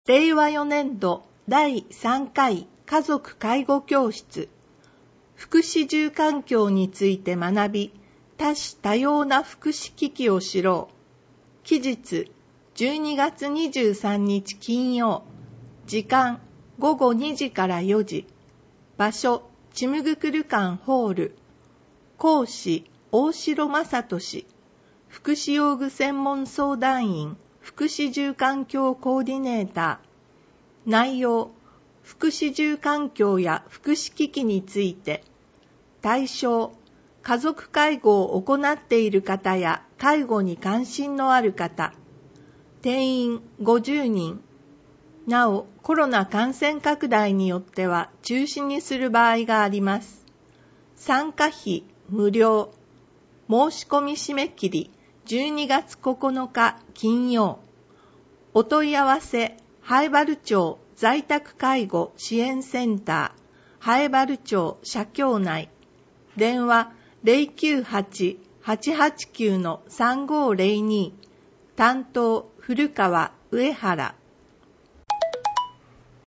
令和4年度第3回家族介護教室、福祉住環境について学び、多種多様な福祉機器を知ろう。期日、12月23日金曜。時間、午後2時から4時。場所、ちむぐくる館ホール。講師、大城正俊。福祉用具専門相談員、福祉住環境コーディネーター。内容、福祉住環境や福祉機器について。対象、家族介護を行っている方や介護に関心のある方。定員50人。なお、コロナ感染拡大によっては中止にする場合があります。参加費無料。申し込み締め切り12月9日金曜。お問い合わせ、南風原町在宅介護支援センター、南風原町社協内。電話 098-889-3502。担当、古川、上原。